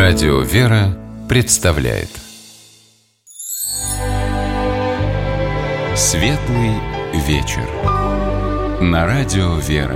Радио «Вера» представляет Светлый вечер на Радио «Вера».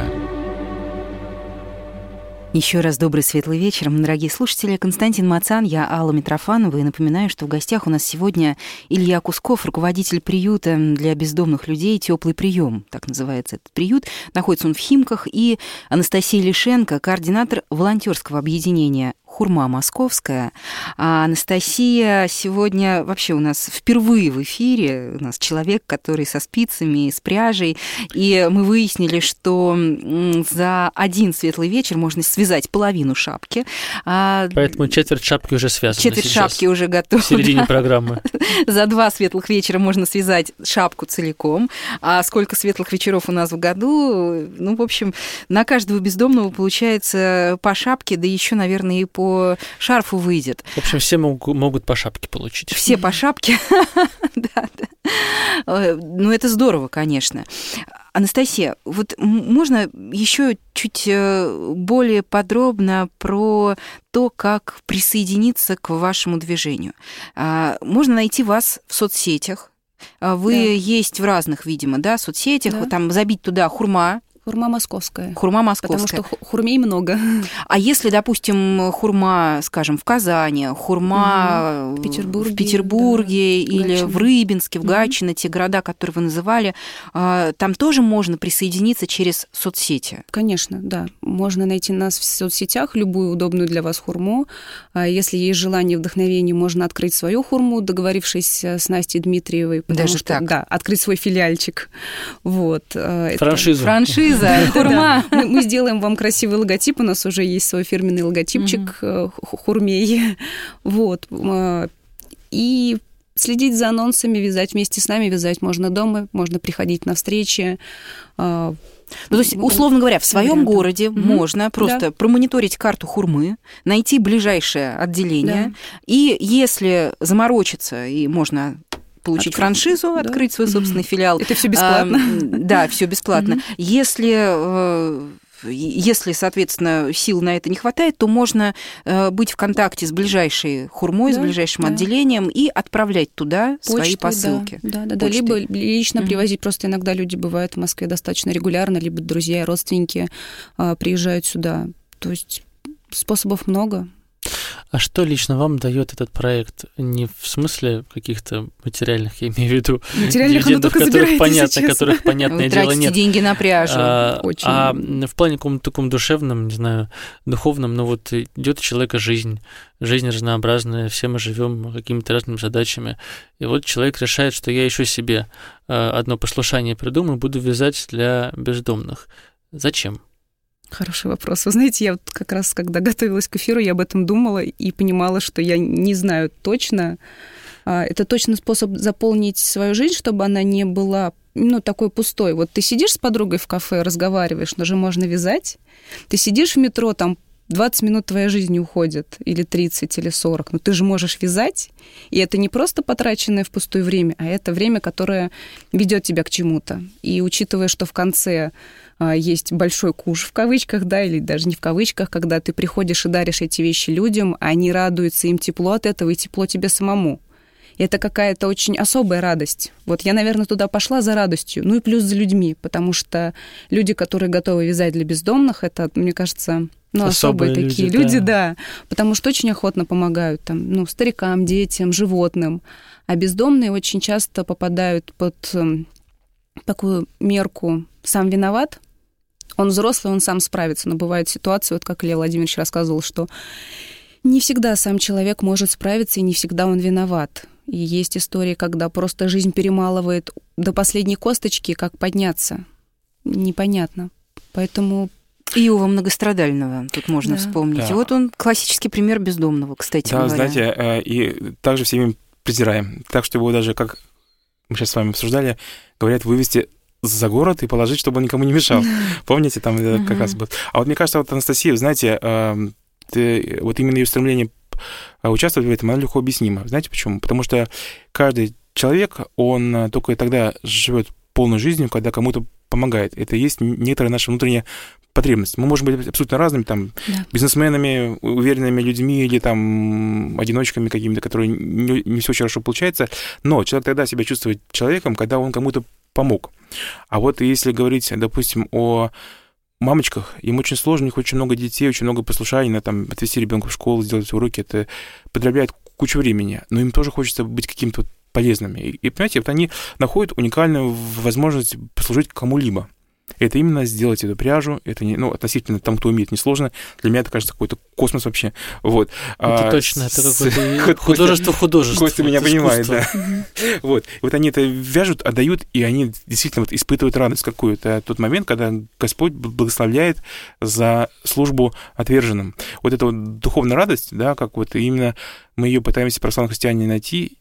Еще раз добрый светлый вечер, дорогие слушатели. Константин Мацан, я Алла Митрофанова. И напоминаю, что в гостях у нас сегодня Илья Кусков, руководитель приюта для бездомных людей «Теплый прием». Так называется этот приют. Находится он в Химках. И Анастасия Лишенко, координатор волонтерского объединения «Хурма Московская». А Анастасия сегодня вообще у нас впервые в эфире. У нас человек, который со спицами, с пряжей. И мы выяснили, что за один светлый вечер можно связать половину шапки. Поэтому четверть шапки уже связана. Четверть шапки уже готова. В середине программы. За 2 светлых вечера можно связать шапку целиком. А сколько светлых вечеров у нас в году? Ну, в общем, на каждого бездомного получается по шапке, да еще, наверное, и по шарфу выйдет. В общем, все могут по шапке получить. Все по шапке. Да. Ну, это здорово, конечно. Анастасия, вот можно еще чуть более подробно про то, как присоединиться к вашему движению? Можно найти вас в соцсетях. Вы есть в разных, видимо, да, соцсетях. Да. Там забить туда «Хурма». Хурма Московская. Хурма Московская. Потому что хурмей много. А если, допустим, хурма, скажем, в Казани, хурма в Петербурге да, или в Рыбинске, в Гатчино, те города, которые вы называли, там тоже можно присоединиться через соцсети? Конечно, да. Можно найти нас в соцсетях, любую удобную для вас хурму. Если есть желание, вдохновение, можно открыть свою хурму, договорившись с Настей Дмитриевой. Даже так? Да, открыть свой филиальчик. Вот. Франшиза. Хурма. Мы сделаем вам красивый логотип. У нас уже есть свой фирменный логотипчик хурмей. Вот. И следить за анонсами, вязать вместе с нами. Вязать можно дома, можно приходить на встречи. Ну, то есть, условно говоря, в своем городе можно просто промониторить карту хурмы, найти ближайшее отделение, и если заморочиться, и можно получить франшизу, открыть свой собственный филиал. Это все бесплатно. Да, все бесплатно. Если, соответственно, сил на это не хватает, то можно быть в контакте с ближайшей хурмой, с ближайшим отделением и отправлять туда свои посылки. Да. Либо лично привозить. Просто иногда люди бывают в Москве достаточно регулярно, либо друзья и родственники приезжают сюда. То есть способов много. А что лично вам дает этот проект? Не в смысле каких-то материальных, я имею в виду, дивидендов, которых понятное дело, нет. Тратите деньги на пряжу. А в плане каком-то таком душевном, не знаю, духовном, ну вот идет у человека жизнь разнообразная, все мы живем какими-то разными задачами. И вот человек решает, что я еще себе одно послушание придумаю, буду вязать для бездомных. Зачем? Хороший вопрос. Вы знаете, я вот как раз, когда готовилась к эфиру, я об этом думала и понимала, что я не знаю точно. Это точно способ заполнить свою жизнь, чтобы она не была, такой пустой. Вот ты сидишь с подругой в кафе, разговариваешь, но же можно вязать. Ты сидишь в метро, там 20 минут твоей жизни уходит, или 30, или 40, но ты же можешь вязать, и это не просто потраченное впустую время, а это время, которое ведет тебя к чему-то. И учитывая, что в конце есть большой куш в кавычках, да, или даже не в кавычках, когда ты приходишь и даришь эти вещи людям, они радуются, им тепло от этого, и тепло тебе самому. И это какая-то очень особая радость. Вот я, наверное, туда пошла за радостью, ну и плюс за людьми, потому что люди, которые готовы вязать для бездомных, это, мне кажется, особые такие люди, да, потому что очень охотно помогают там, старикам, детям, животным, а бездомные очень часто попадают под такую мерку «сам виноват». Он взрослый, он сам справится, но бывают ситуации, вот как Илья Владимирович рассказывал, что не всегда сам человек может справиться, и не всегда он виноват. И есть истории, когда просто жизнь перемалывает до последней косточки, как подняться. Непонятно. Поэтому... Иова Многострадального тут можно вспомнить. Да. И вот он классический пример бездомного, кстати говоря. Да, знаете, и также все время презираем. Так что его даже, как мы сейчас с вами обсуждали, говорят, вывести за город и положить, чтобы он никому не мешал. Помните, там как раз было. А вот мне кажется, вот Анастасия, знаете, вот именно ее стремление участвовать в этом, оно легко объяснимо. Знаете почему? Потому что каждый человек, он только тогда живет полной жизнью, когда кому-то помогает. Это есть некоторая наша внутренняя потребность. Мы можем быть абсолютно разными, там, бизнесменами, уверенными людьми или там одиночками какими-то, которые не все очень хорошо получается, но человек тогда себя чувствует человеком, когда он кому-то помог. А вот если говорить, допустим, о мамочках, им очень сложно, у них очень много детей, очень много послушания, там, отвезти ребенка в школу, сделать уроки, это потребляет кучу времени, но им тоже хочется быть каким-то полезными. И понимаете, вот они находят уникальную возможность послужить кому-либо. Это именно сделать эту пряжу, это не, относительно тому, кто умеет, несложно. Для меня это кажется какой-то космос вообще. Вот. Это точно, это какое-то художество. Костя меня понимает, да. Вот. И вот они это вяжут, отдают, и они действительно вот испытывают радость какую-то. Тот момент, когда Господь благословляет за службу отверженным. Вот эта вот духовная радость, да, как вот именно мы ее пытаемся, православные христиане, найти,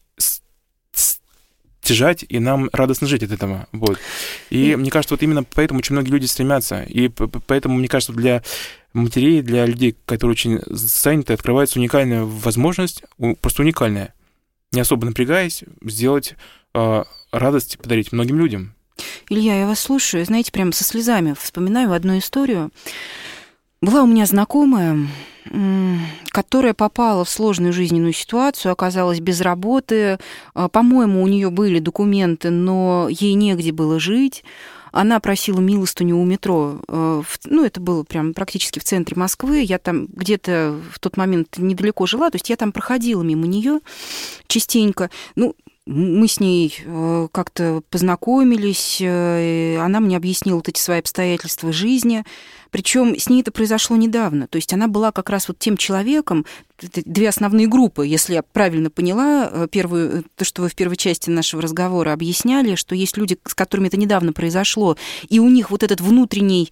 стяжать, и нам радостно жить от этого. Вот. И мне кажется, вот именно поэтому очень многие люди стремятся. И поэтому, мне кажется, для матерей, для людей, которые очень заняты, открывается уникальная возможность, просто уникальная, не особо напрягаясь, сделать радость, подарить многим людям. Илья, я вас слушаю, знаете, прямо со слезами вспоминаю одну историю. Была у меня знакомая, которая попала в сложную жизненную ситуацию, оказалась без работы. По-моему, у нее были документы, но ей негде было жить. Она просила милостыню у метро. Это было прям практически в центре Москвы. Я там где-то в тот момент недалеко жила, то есть я там проходила мимо нее частенько. Мы с ней как-то познакомились, она мне объяснила вот эти свои обстоятельства жизни. Причем с ней это произошло недавно. То есть она была как раз вот тем человеком, две основные группы, если я правильно поняла, первую, то, что вы в первой части нашего разговора объясняли, что есть люди, с которыми это недавно произошло, и у них вот этот внутренний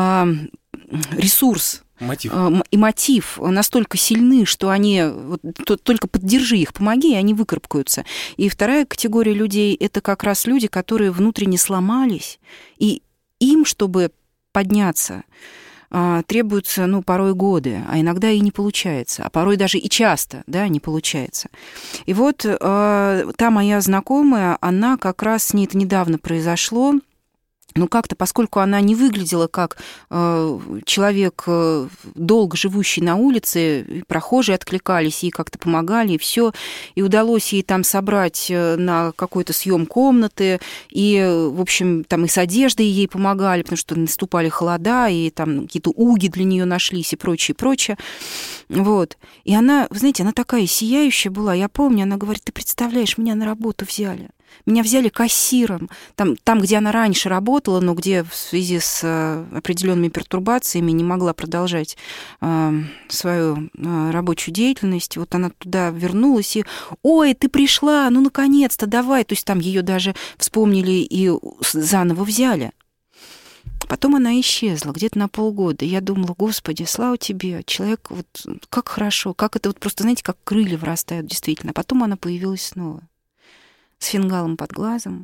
ресурс, мотив настолько сильны, что они только поддержи их, помоги, и они выкарабкаются. И вторая категория людей – это как раз люди, которые внутренне сломались, и им, чтобы подняться, требуются, порой годы, а иногда и не получается, а порой даже и часто, не получается. И вот та моя знакомая, она как раз, с ней это недавно произошло, как-то, поскольку она не выглядела как человек, долго живущий на улице, прохожие откликались, ей как-то помогали, и все. И удалось ей там собрать на какой-то съем комнаты, и, в общем, там и с одеждой ей помогали, потому что наступали холода, и там какие-то уги для нее нашлись, и прочее, прочее. Вот. И она, вы знаете, она такая сияющая была. Я помню, она говорит: ты представляешь, меня на работу взяли. Меня взяли кассиром, там, где она раньше работала, но где в связи с определенными пертурбациями не могла продолжать свою рабочую деятельность. Вот она туда вернулась и: ой, ты пришла, наконец-то, давай. То есть там ее даже вспомнили и заново взяли. Потом она исчезла где-то на полгода. Я думала: Господи, слава тебе, человек, вот как хорошо, как это вот просто, знаете, как крылья вырастают действительно. А потом она появилась снова. С фингалом под глазом.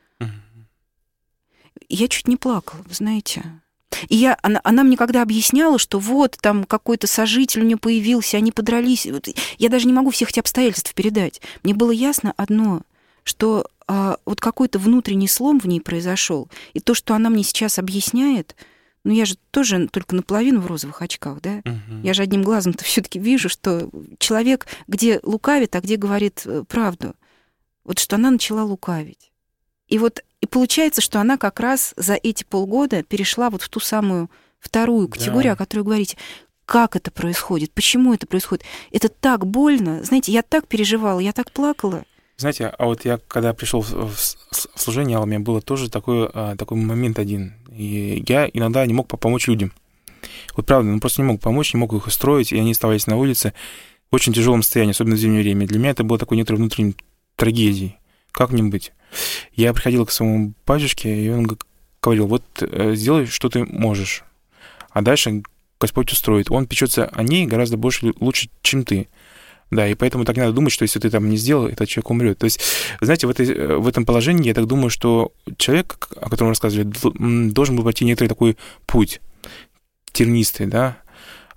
Я чуть не плакала, вы знаете. И она мне когда объясняла, что вот там какой-то сожитель у нее появился, они подрались. Я даже не могу всех этих обстоятельств передать. Мне было ясно одно, что вот какой-то внутренний слом в ней произошел. И то, что она мне сейчас объясняет, я же тоже только наполовину в розовых очках, да? Я же одним глазом-то все-таки вижу, что человек где лукавит, а где говорит правду. Вот что она начала лукавить. И получается, что она как раз за эти полгода перешла вот в ту самую вторую категорию, о которой вы говорите. Как это происходит? Почему это происходит? Это так больно. Знаете, я так переживала, я так плакала. Знаете, а вот я, когда пришел в служение, у меня было тоже такой момент один. И я иногда не мог помочь людям. Вот правда, просто не мог помочь, не мог их устроить, и они оставались на улице в очень тяжелом состоянии, особенно в зимнее время. Для меня это было такой некоторый внутренний трагедии. Как мне быть? Я приходил к своему батюшке, и он говорил: вот сделай, что ты можешь, а дальше Господь устроит. Он печется о ней гораздо лучше, чем ты. Да, и поэтому так не надо думать, что если ты там не сделал, этот человек умрет. То есть, знаете, в этом положении я так думаю, что человек, о котором рассказывали, должен был пройти некоторый такой путь тернистый, да,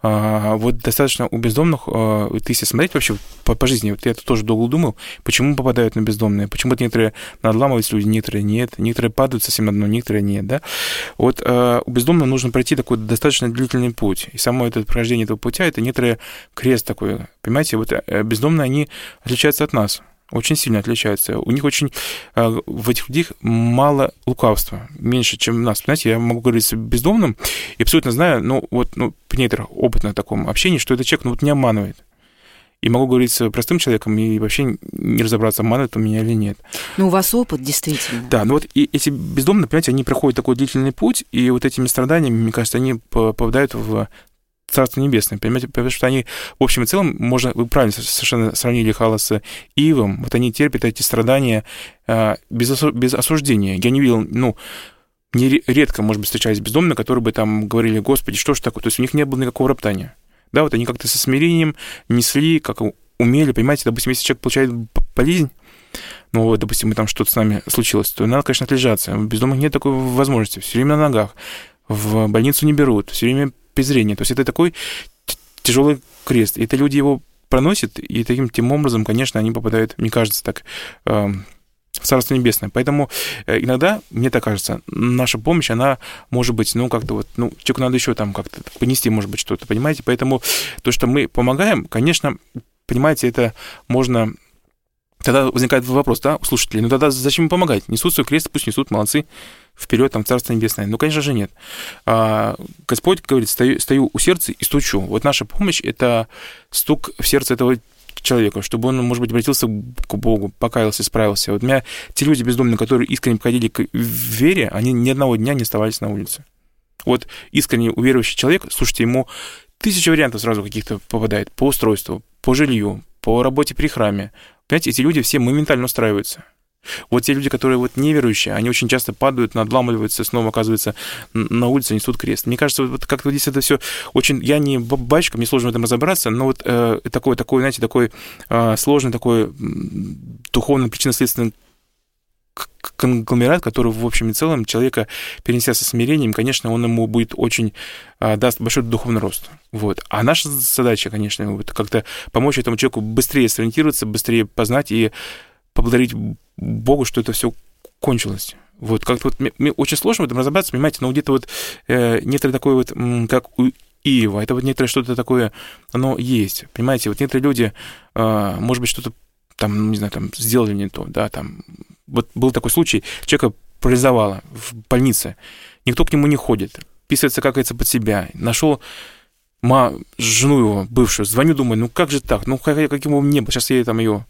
Вот достаточно у бездомных, ты если смотреть вообще по жизни, вот я тут тоже долго думал, почему попадают на бездомные, почему некоторые надламываются люди, некоторые нет, некоторые падают совсем на дно, некоторые нет, да. Вот у бездомного нужно пройти такой достаточно длительный путь, и само это прохождение этого путя, это некоторый крест такой, понимаете, вот бездомные, они отличаются от нас. Очень сильно отличаются. У них очень... В этих людях мало лукавства. Меньше, чем у нас. Понимаете, я могу говорить с бездомным и абсолютно знаю, при некоторых опытном таком общении, что этот человек, не обманывает. И могу говорить с простым человеком и вообще не разобраться, обманывает он меня или нет. У вас опыт, действительно. Да, и эти бездомные, понимаете, они проходят такой длительный путь, и вот этими страданиями, мне кажется, они попадают в Царство Небесное, понимаете, потому что они, в общем и целом, вы правильно совершенно сравнили Хала с Иовом, вот они терпят эти страдания без осуждения. Я не видел, мне редко, может быть, встречались бездомные, которые бы там говорили: Господи, что ж такое? То есть у них не было никакого роптания. Да, вот они как-то со смирением несли, как умели, понимаете, допустим, если человек получает болезнь, допустим, там что-то с нами случилось, то надо, конечно, отлежаться. У бездомных нет такой возможности, все время на ногах, в больницу не берут, все время презрение. То есть это такой тяжелый крест. И это люди его проносят, и тем образом, конечно, они попадают, мне кажется, так, в Царство Небесное. Поэтому иногда, мне так кажется, наша помощь, она может быть, человеку надо еще там как-то понести, может быть, что-то, понимаете? Поэтому то, что мы помогаем, конечно, понимаете, это можно... Тогда возникает вопрос, да, у слушателей, тогда зачем им помогать? Несут свой крест, пусть несут, молодцы, вперед, там, Царство Небесное. Конечно же, нет. Господь говорит: стою у сердца и стучу. Вот наша помощь — это стук в сердце этого человека, чтобы он, может быть, обратился к Богу, покаялся, исправился. Вот у меня те люди бездомные, которые искренне подходили к вере, они ни одного дня не оставались на улице. Вот искренне уверующий человек, слушайте, ему 1000 вариантов сразу каких-то попадает по устройству, по жилью, по работе при храме. Понимаете, эти люди все моментально устраиваются. Вот те люди, которые неверующие, они очень часто падают, надламываются, снова оказываются на улице, несут крест. Мне кажется, вот как-то здесь это все очень... Я не батюшка, мне сложно в этом разобраться, но такой, знаете, такой сложный, такой духовно-причинно-следственный конгломерат, который в общем и целом человека, перенеся со смирением, конечно, он ему будет очень даст большой духовный рост. Вот. А наша задача, конечно, как-то помочь этому человеку быстрее сориентироваться, быстрее познать и поблагодарить Богу, что это все кончилось. Вот. Как-то мне очень сложно в этом разобраться, понимаете, но где-то некоторое такое как у Иова, это некоторое что-то такое, оно есть. Понимаете, некоторые люди, может быть, что-то там, не знаю, там сделали не то, да, там. Вот был такой случай, человека парализовало в больнице, никто к нему не ходит, писается, какается под себя, нашел жену его, бывшую, звоню, думаю, как же так, каким он не был, сейчас я там ее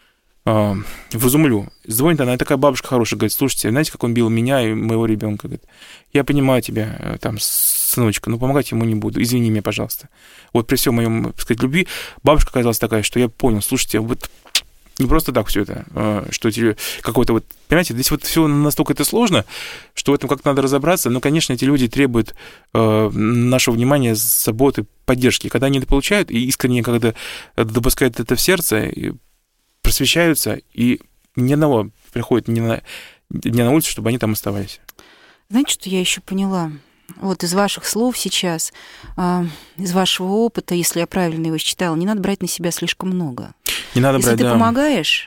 вразумлю. Звонит она, такая бабушка хорошая, говорит: слушайте, знаете, как он бил меня и моего ребенка? Говорит: я понимаю тебя, там, сыночка, но помогать ему не буду, извини меня, пожалуйста. Вот при всем моем, так сказать, любви, бабушка оказалась такая, что я понял, слушайте, не просто так все это, что какой-то понимаете, здесь все настолько это сложно, что в этом как-то надо разобраться, но, конечно, эти люди требуют нашего внимания, заботы, поддержки. Когда они это получают и искренне, когда допускают это в сердце, и просвещаются, и ни одного приходит не на улицу, чтобы они там оставались. Знаете, что я еще поняла? Вот из ваших слов сейчас, из вашего опыта, если я правильно его считала, не надо брать на себя слишком много. Не надо Если брать, ты помогаешь,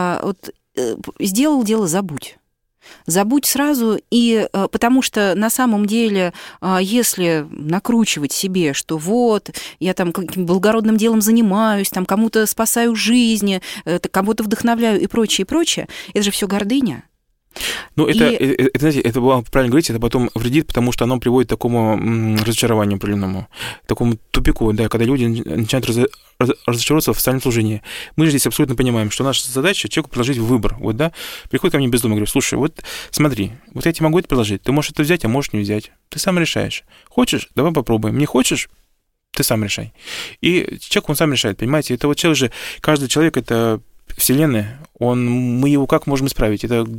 сделал дело, забудь. Забудь сразу, и потому что на самом деле, если накручивать себе, что я там каким-то благородным делом занимаюсь, там кому-то спасаю жизни, кому-то вдохновляю и прочее, это же все гордыня. Знаете, это было правильно говорить, это потом вредит, потому что оно приводит к такому разочарованию определенному, к такому тупику, да, когда люди начинают разочаровываться в социальном служении. Мы же здесь абсолютно понимаем, что наша задача человеку предложить выбор. Приходит ко мне бездомный, говорю: слушай, смотри, я тебе могу это предложить, ты можешь это взять, а можешь не взять. Ты сам решаешь. Хочешь, давай попробуем. Не хочешь, ты сам решай. И человек, он сам решает, понимаете? Это человек же, каждый человек — это вселенная, мы его как можем исправить? Это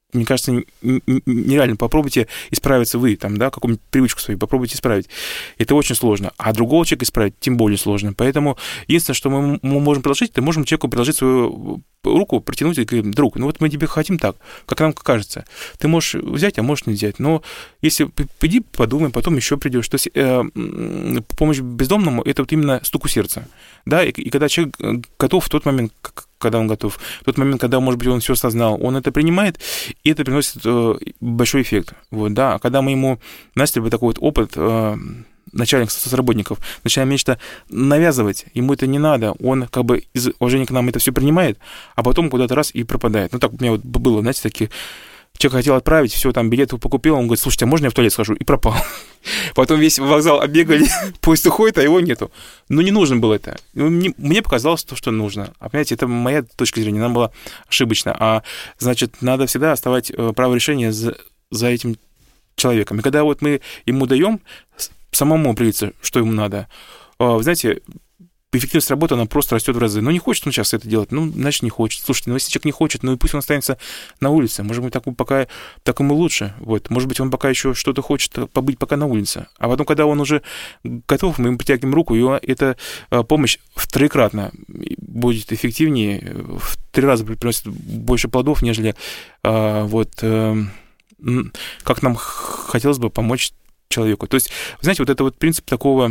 мне кажется, нереально. Попробуйте исправиться вы, там, да, какую-нибудь привычку свою, попробуйте исправить. Это очень сложно. А другого человека исправить тем более сложно. Поэтому единственное, что мы можем предложить, это можем человеку предложить свою руку, протянуть и говорить: друг, ну вот мы тебе хотим так, как нам кажется. Ты можешь взять, а можешь не взять. Но если иди, подумай, потом еще придешь. То есть помощь бездомному — это вот именно стук у сердца. Да? И когда человек готов в тот момент, когда он готов, в тот момент, когда, может быть, он все осознал, он это принимает, и это приносит большой эффект. Вот, да. А когда мы ему, знаете, такой вот опыт начальник соцработников, начинаем нечто навязывать, ему это не надо, он как бы из уважения к нам это все принимает, а потом куда-то раз и пропадает. Ну, так у меня вот было, знаете, такие... Человек хотел отправить, все, там, билет покупил, он говорит: слушайте, а можно я в туалет схожу? И пропал. Потом весь вокзал оббегали, поезд уходит, а его нету. Ну, не нужно было это. Мне показалось то, что нужно. А, понимаете, это моя точка зрения, она была ошибочна. А, значит, надо всегда оставать право решения за этим человеком. И когда вот мы ему даем самому определиться, что ему надо, вы знаете, эффективность работы, она просто растет в разы. Ну, не хочет он сейчас это делать, ну, значит, не хочет. Слушайте, ну, если человек не хочет, ну, и пусть он останется на улице. Может быть, так ему лучше. Вот. Может быть, он пока еще что-то хочет побыть пока на улице. А потом, когда он уже готов, мы ему притягиваем руку, и эта помощь втроекратно будет эффективнее, в 3 раза приносит больше плодов, нежели как нам хотелось бы помочь человеку. То есть, вы знаете, вот это вот принцип такого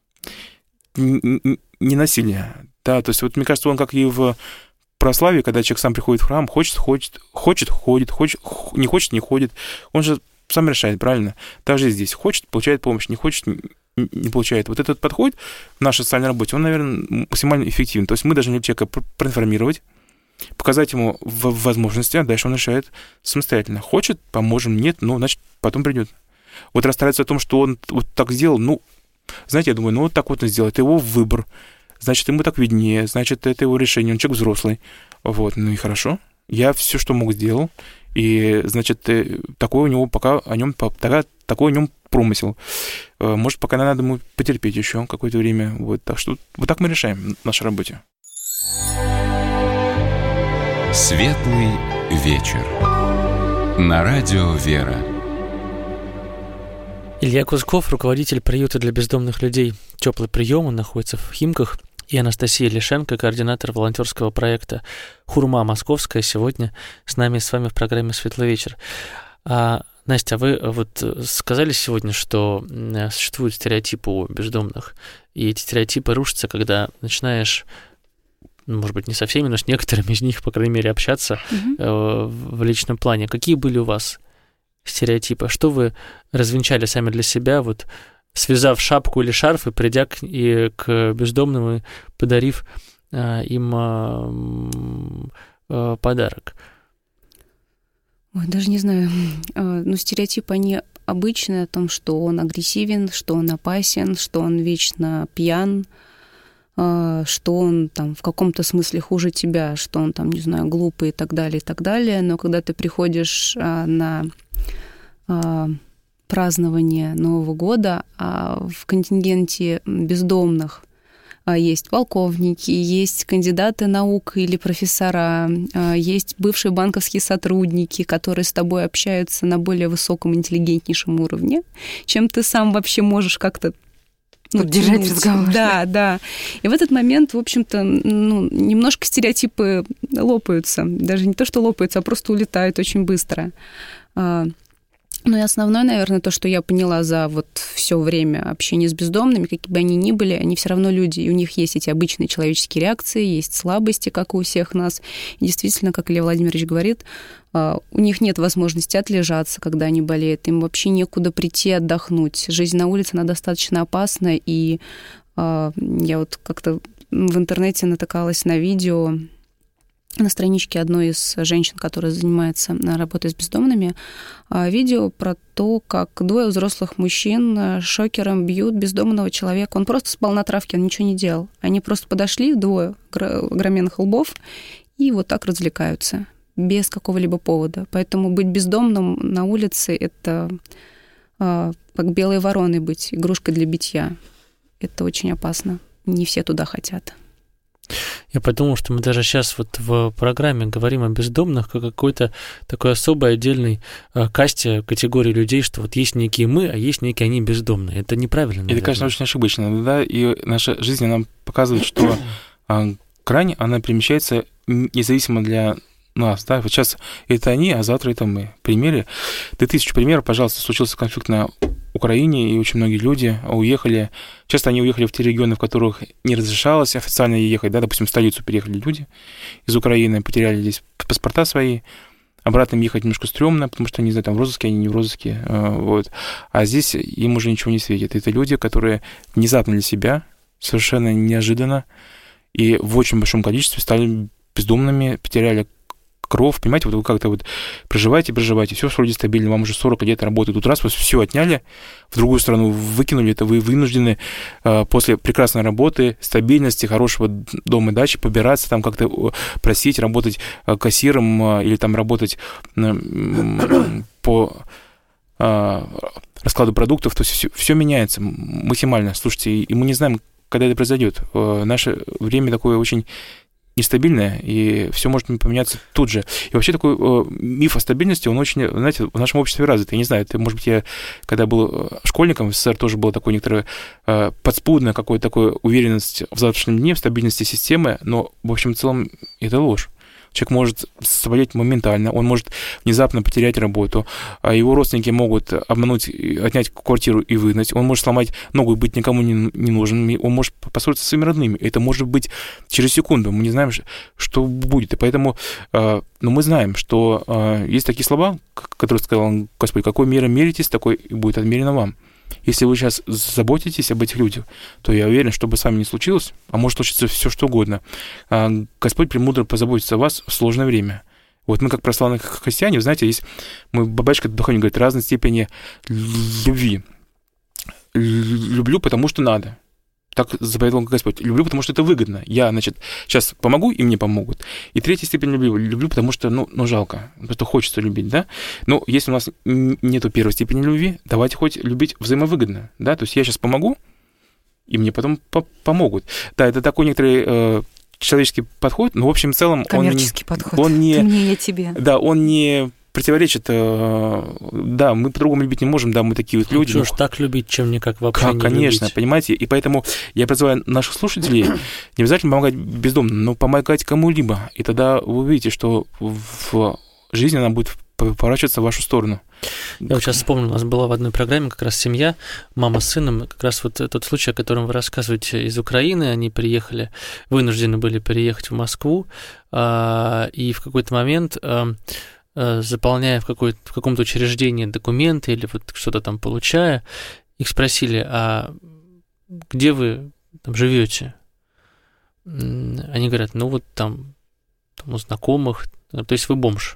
ненасилия. Да, то есть, вот мне кажется, он как и в православии, когда человек сам приходит в храм, хочет, ходит, не хочет, не ходит. Он же сам решает, правильно? Также и здесь. Хочет, получает помощь, не хочет, не получает. Вот этот подход в нашей социальной работе, он, наверное, максимально эффективен. То есть мы должны человека проинформировать, показать ему возможности, а дальше он решает самостоятельно. Хочет, поможем, нет, ну, значит, потом придет. Вот расстраиваться о том, что он вот так сделал, ну, знаете, я думаю, ну, вот так вот он сделал, это его выбор, значит, ему так виднее, значит, это его решение, он человек взрослый. Вот, ну и хорошо, я все, что мог, сделал, и, значит, такой у него пока о нем, такой о нем промысел. Может, пока надо ему потерпеть еще какое-то время. Вот, так что вот так мы решаем в нашей работе. Светлый вечер. На радио «Вера». Илья Кусков, руководитель приюта для бездомных людей «Теплый прием», он находится в Химках, и Анастасия Лишенко, координатор волонтерского проекта «Хурма Московская», сегодня с вами в программе «Светлый вечер». Настя, вы вот сказали сегодня, что существуют стереотипы у бездомных, и эти стереотипы рушатся, когда начинаешь, может быть, не со всеми, но с некоторыми из них, по крайней мере, общаться в личном плане. Какие были у вас стереотипы? Что вы развенчали сами для себя, вот связав шапку или шарф и придя к бездомным и подарив им подарок? Ой, даже не знаю. Ну, стереотипы, они обычные о том, что он агрессивен, что он опасен, что он вечно пьян, что он там в каком-то смысле хуже тебя, что он там, не знаю, глупый и так далее, и так далее. Но когда ты приходишь на празднование Нового года, в контингенте бездомных есть полковники, есть кандидаты наук или профессора, есть бывшие банковские сотрудники, которые с тобой общаются на более высоком, интеллигентнейшем уровне, чем ты сам вообще можешь как-то держать разговор. Да. И в этот момент, в общем-то, немножко стереотипы лопаются. Даже не то, что лопаются, а просто улетают очень быстро. Ну и основное, наверное, то, что я поняла за вот все время общения с бездомными, какие бы они ни были, они все равно люди, и у них есть эти обычные человеческие реакции, есть слабости, как и у всех нас. И действительно, как Илья Владимирович говорит, у них нет возможности отлежаться, когда они болеют, им вообще некуда прийти отдохнуть. Жизнь на улице, она достаточно опасна, и я вот как-то в интернете натыкалась на видео, на страничке одной из женщин, которая занимается работой с бездомными, видео про то, как 2 взрослых мужчин шокером бьют бездомного человека. Он просто спал на травке, он ничего не делал. Они просто подошли, 2 огроменных лбов, и вот так развлекаются, без какого-либо повода. Поэтому быть бездомным на улице — это как белой вороной быть, игрушкой для битья. Это очень опасно. Не все туда хотят. Я подумал, что мы даже сейчас вот в программе говорим о бездомных как о какой-то такой особой отдельной касте, категории людей, что вот есть некие мы, а есть некие они бездомные. Это неправильно, наверное. Это, конечно, очень ошибочно, да, и наша жизнь, она показывает, что грань, она перемещается независимо для нас, да, вот сейчас это они, а завтра это мы. Примеры, 2000 примеров, пожалуйста, случился конфликт на Украине, и очень многие люди уехали, часто они уехали в те регионы, в которых не разрешалось официально ехать, да, допустим, в столицу переехали люди из Украины, потеряли здесь паспорта свои, обратно им ехать немножко стрёмно, потому что, не знаю, там в розыске, они не в розыске, вот, а здесь им уже ничего не светит. Это люди, которые внезапно для себя, совершенно неожиданно и в очень большом количестве стали бездомными, потеряли кровь, понимаете, вот вы как-то вот проживаете, все вроде стабильно, вам уже 40 лет работает, тут раз вас все отняли, в другую страну выкинули, это вы вынуждены после прекрасной работы, стабильности, хорошего дома и дачи побираться, там как-то просить, работать кассиром или там работать по раскладу продуктов, то есть все меняется максимально, слушайте, и мы не знаем, когда это произойдет. Наше время такое очень нестабильное, и все может поменяться тут же. И вообще такой миф о стабильности, он очень, знаете, в нашем обществе развит. Я не знаю, это, может быть, я, когда был школьником в СССР, тоже была такое некоторое подспудное какое-то такое уверенность в завтрашнем дне, в стабильности системы, но, в общем, в целом, это ложь. Человек может заболеть моментально, он может внезапно потерять работу, а его родственники могут обмануть, отнять квартиру и выгнать, он может сломать ногу и быть никому не нужен, он может поссориться со своими родными. Это может быть через секунду, мы не знаем, что будет. И поэтому но мы знаем, что есть такие слова, которые сказал Господь: какой мерой меритесь, такой и будет отмерено вам. Если вы сейчас заботитесь об этих людях, то я уверен, что бы с вами ни случилось, а может случиться все что угодно, Господь премудро позаботится о вас в сложное время. Вот мы, как православные христиане, знаете, есть мой батюшка духовник говорит, разной степени любви. Люблю, потому что надо. Так заповедовал Господь. Люблю, потому что это выгодно. Я, значит, сейчас помогу, и мне помогут. И третья степень люблю. Люблю, потому что, ну жалко. Просто хочется любить, да? Но если у нас нету первой степени любви, давайте хоть любить взаимовыгодно, да? То есть я сейчас помогу, и мне потом помогут. Да, это такой некоторый человеческий подход, но в общем в целом... Коммерческий подход. Он не... Ты мне, я тебе. Да, он не... противоречит, да, мы по-другому любить не можем, да, мы такие вот люди. Что ж так любить, чем никак вообще не конечно, любить. Понимаете, и поэтому я призываю наших слушателей не обязательно помогать бездомным, но помогать кому-либо, и тогда вы увидите, что в жизни она будет поворачиваться в вашу сторону. Я вот сейчас вспомнил, у нас была в одной программе как раз семья, мама с сыном, как раз вот тот случай, о котором вы рассказываете, из Украины, они приехали, вынуждены были переехать в Москву, и в какой-то момент... заполняя в каком-то учреждении документы или вот что-то там получая, их спросили, а где вы там живете? Они говорят, ну вот там у знакомых, то есть вы бомж.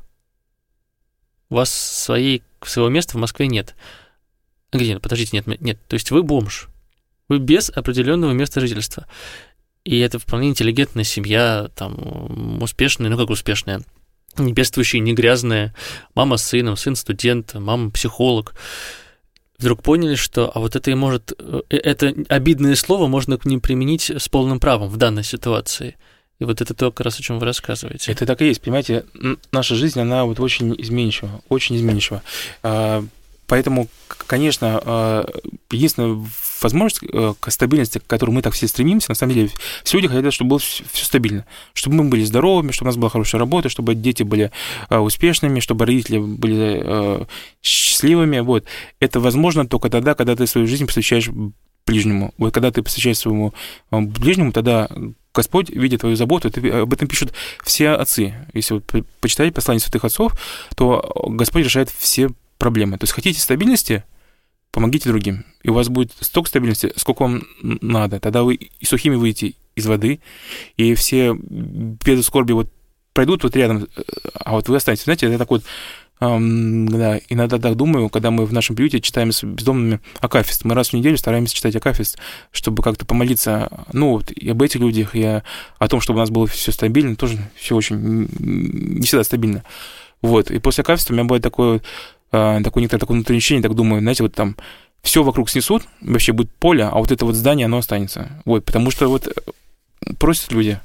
У вас своего места в Москве нет. Где? Подождите, нет, то есть вы бомж. Вы без определенного места жительства. И это вполне интеллигентная семья, там, успешная, ну как успешная, не бедствующая, не грязная, мама с сыном, сын студент, мама психолог, вдруг поняли, что а вот это это обидное слово можно к ним применить с полным правом в данной ситуации. И вот это то, как раз о чем вы рассказываете. Это так и есть, понимаете, наша жизнь, она вот очень изменчива, очень изменчива. Поэтому, конечно, единственная возможность к стабильности, к которой мы так все стремимся, на самом деле, все люди хотят, чтобы было все стабильно, чтобы мы были здоровыми, чтобы у нас была хорошая работа, чтобы дети были успешными, чтобы родители были счастливыми. Вот. Это возможно только тогда, когда ты свою жизнь посвящаешь ближнему. Вот когда ты посвящаешь своему ближнему, тогда Господь видит твою заботу, об этом пишут все отцы. Если вот почитать послание святых отцов, то Господь решает все проблемы. То есть хотите стабильности, помогите другим. И у вас будет столько стабильности, сколько вам надо. Тогда вы и сухими выйдете из воды, и все беды, скорби вот пройдут вот рядом, а вот вы останетесь. Знаете, я так вот да, иногда так думаю, когда мы в нашем приюте читаем с бездомными акафист. Мы раз в неделю стараемся читать акафист, чтобы как-то помолиться, ну, вот, и об этих людях, и о том, чтобы у нас было все стабильно, тоже все очень не всегда стабильно. Вот, и после акафиста у меня бывает такое некоторое такое внутреннее ощущение, так думаю, знаете, вот там все вокруг снесут, вообще будет поле, а вот это вот здание, оно останется. Вот, потому что вот просят люди,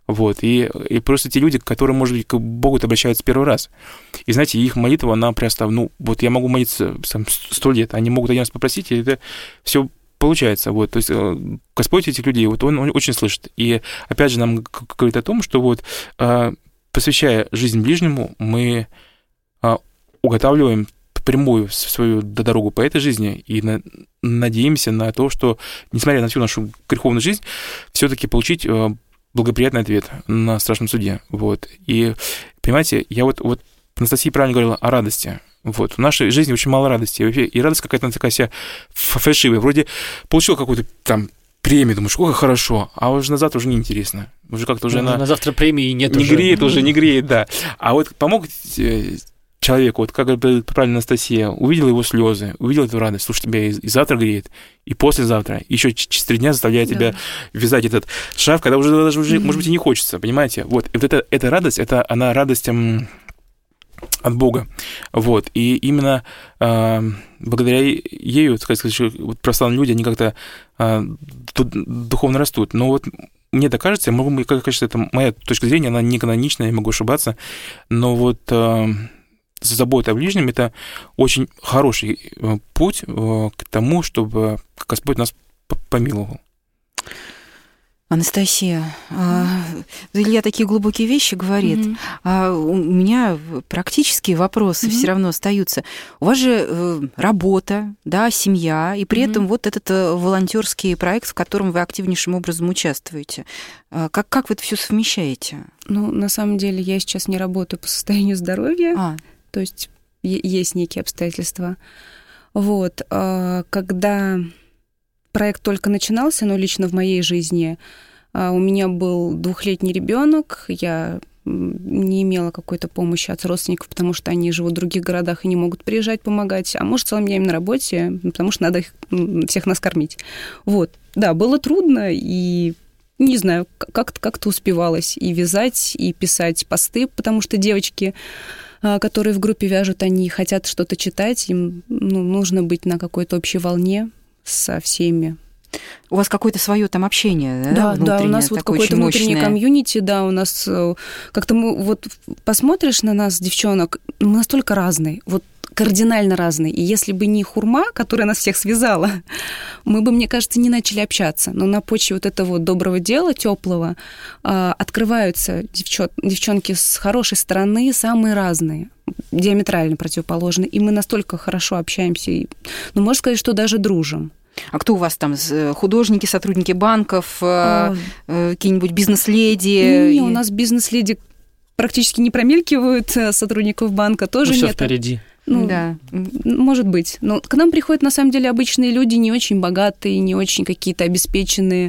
Вот, и просто те люди, которые, может быть, к Богу обращаются первый раз. И, знаете, их молитва, она просто, вот я могу молиться 100 лет, они могут один раз попросить, и это все получается. Вот, то есть Господь этих людей, вот он очень слышит. И, опять же, нам говорит о том, что вот, посвящая жизнь ближнему, мы уготавливаем прямую свою дорогу по этой жизни и надеемся на то, что, несмотря на всю нашу греховную жизнь, все-таки получить благоприятный ответ на страшном суде. Вот. И, понимаете, я вот Анастасия правильно говорила о радости. Вот. В нашей жизни очень мало радости. И радость какая-то такая вся фальшивая. Вроде получил какую-то там премию, думаешь, ой, хорошо, а уже на завтра уже неинтересно. Уже как-то уже на завтра премии нет не уже. Не греет, да. А вот помог человеку, вот как говорит правильно Анастасия, увидел его слезы, увидел эту радость, слушай, тебя и завтра греет, и послезавтра, еще через 3 дня заставляет тебя вязать этот шарф, когда уже даже, может быть, и не хочется, понимаете? Вот, и вот эта радость, она радость от Бога, вот, и именно благодаря ею, так сказать, вот православные люди, они как-то духовно растут, но вот мне так кажется, кажется, это моя точка зрения, она не каноничная, я могу ошибаться, но вот забота о ближнем – это очень хороший путь к тому, чтобы Господь нас помиловал. Анастасия, Илья такие глубокие вещи говорит, а у меня практические вопросы все равно остаются. У вас же работа, да, семья, и при этом вот этот волонтерский проект, в котором вы активнейшим образом участвуете. Как вы это все совмещаете? Ну, на самом деле, я сейчас не работаю по состоянию здоровья, то есть есть некие обстоятельства. Вот, когда проект только начинался, но лично в моей жизни, у меня был 2-летний ребенок, я не имела какой-то помощи от родственников, потому что они живут в других городах и не могут приезжать помогать, а муж целыми днями на работе, потому что надо всех нас кормить. Вот, да, было трудно, и не знаю, как-то успевалось и вязать, и писать посты, потому что девочки, которые в группе вяжут, они хотят что-то читать, им нужно быть на какой-то общей волне со всеми. У вас какое-то свое там общение, да? Да, у нас вот какое-то внутреннее комьюнити, да, у нас как-то мы вот посмотришь на нас, девчонок, мы настолько разные, вот кардинально разные. И если бы не Хурма, которая нас всех связала, мы бы, мне кажется, не начали общаться. Но на почве вот этого доброго дела, теплого, открываются девчонки с хорошей стороны, самые разные, диаметрально противоположные. И мы настолько хорошо общаемся, можно сказать, что даже дружим. А кто у вас там? Художники, сотрудники банков, какие-нибудь бизнес-леди? Не, у нас бизнес-леди практически не промелькивают, сотрудников банка тоже нет. Всё впереди. Да. Может быть. Но к нам приходят, на самом деле, обычные люди, не очень богатые, не очень какие-то обеспеченные,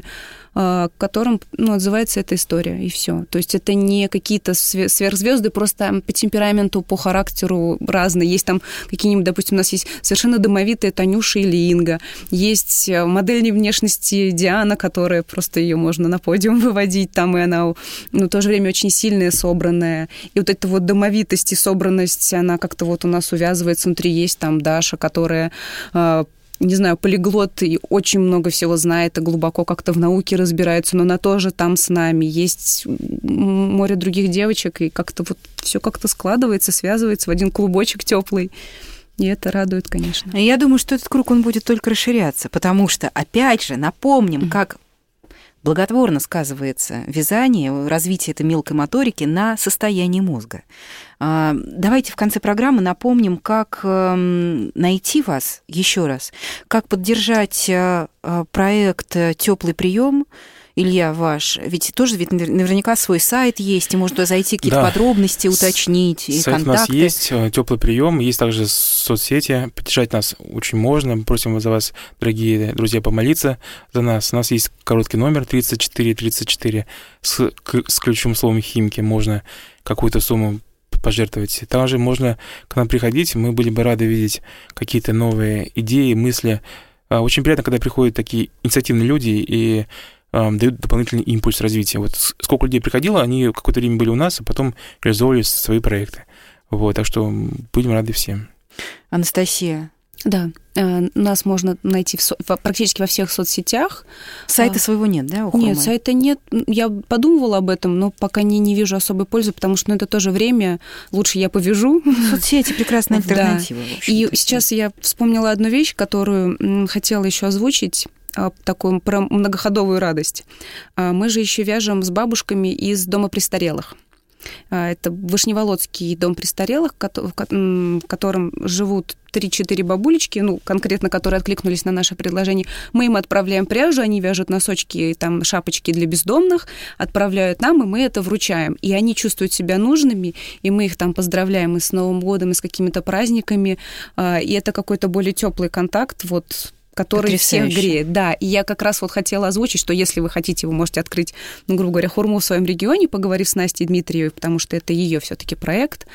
которым отзывается эта история, и все. То есть это не какие-то сверхзвезды, просто по темпераменту, по характеру разные. Есть там какие-нибудь, допустим, у нас есть совершенно домовитые Танюша или Инга, есть модельной внешности Диана, которая просто ее можно на подиум выводить, там и она, в то же время очень сильная, собранная. И вот эта вот домовитость и собранность, она как-то вот у нас увязывается, внутри есть там Даша, которая не знаю, полиглот и очень много всего знает и глубоко как-то в науке разбирается, но она тоже там с нами. Есть море других девочек, и как-то вот все как-то складывается, связывается в один клубочек теплый. И это радует, конечно. Я думаю, что этот круг, он будет только расширяться, потому что, опять же, напомним, как благотворно сказывается вязание, развитие этой мелкой моторики на состоянии мозга. Давайте в конце программы напомним, как найти вас еще раз, как поддержать проект «Теплый прием». Илья, ваш, ведь тоже наверняка свой сайт есть, и можно зайти, какие-то подробности уточнить, и сайт контакты. У нас есть, «Теплый прием», есть также соцсети, поддержать нас очень можно. Просим за вас, дорогие друзья, помолиться за нас. У нас есть короткий номер 3434, с ключевым словом «Химки» можно какую-то сумму пожертвовать. Также можно к нам приходить, мы были бы рады видеть какие-то новые идеи, мысли. Очень приятно, когда приходят такие инициативные люди и дают дополнительный импульс развития. Вот сколько людей приходило, они какое-то время были у нас, а потом реализовывали свои проекты. Вот, так что будем рады всем. Анастасия, Да, нас можно найти практически во всех соцсетях. Сайта своего нет, да, у Хурмы? Нет, сайта нет. Я подумывала об этом, но пока не вижу особой пользы, потому что это тоже время. Лучше я повяжу. Соцсети — прекрасная альтернатива. Да. И сейчас я вспомнила одну вещь, которую хотела еще озвучить, такую про многоходовую радость. Мы же еще вяжем с бабушками из дома престарелых. Это Вышневолодский дом престарелых, в котором живут 3-4 бабулечки, конкретно, которые откликнулись на наше предложение. Мы им отправляем пряжу, они вяжут носочки, там, шапочки для бездомных, отправляют нам, и мы это вручаем. И они чувствуют себя нужными, и мы их там поздравляем и с Новым годом, и с какими-то праздниками. И это какой-то более теплый контакт, который потрясающе. Всех греет. Да, и я как раз хотела озвучить, что если вы хотите, вы можете открыть, грубо говоря, хурму в своем регионе, поговорив с Настей Дмитриевой, потому что это ее все-таки проект.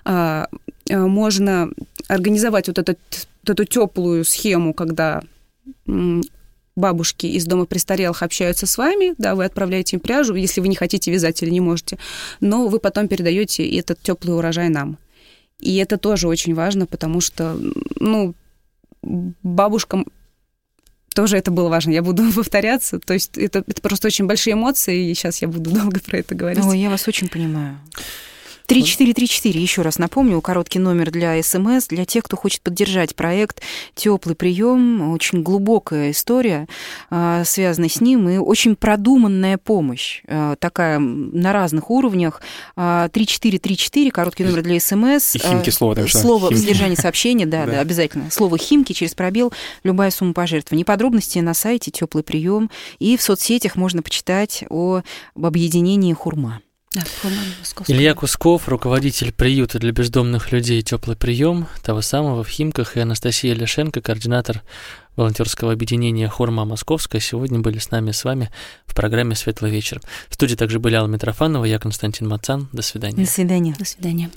Можно организовать эту теплую схему, когда бабушки из дома престарелых общаются с вами, да, вы отправляете им пряжу, если вы не хотите вязать или не можете, но вы потом передаете этот теплый урожай нам. И это тоже очень важно, потому что, бабушкам тоже это было важно. Я буду повторяться. То есть это просто очень большие эмоции, и сейчас я буду долго про это говорить. Ой, я вас очень понимаю. 3434, еще раз напомню, короткий номер для СМС, для тех, кто хочет поддержать проект «Теплый прием». Очень глубокая история, связанная с ним, и очень продуманная помощь, такая на разных уровнях. 3434, короткий номер для СМС. И «Химки» слово там еще. Слово в содержании сообщения, да, обязательно. Слово «Химки» через пробел, любая сумма пожертвований. Подробности на сайте «Теплый прием», и в соцсетях можно почитать об объединении «Хурма». Да, Илья Кусков, руководитель приюта для бездомных людей «Теплый прием», того самого в Химках, и Анастасия Ляшенко, координатор волонтерского объединения «Хурма Московская», сегодня были с вами в программе «Светлый вечер». В студии также были Алла Митрофанова, я Константин Мацан. До свидания. До свидания. До свидания.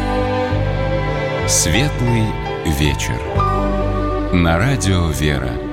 «Светлый вечер» на радио «Вера».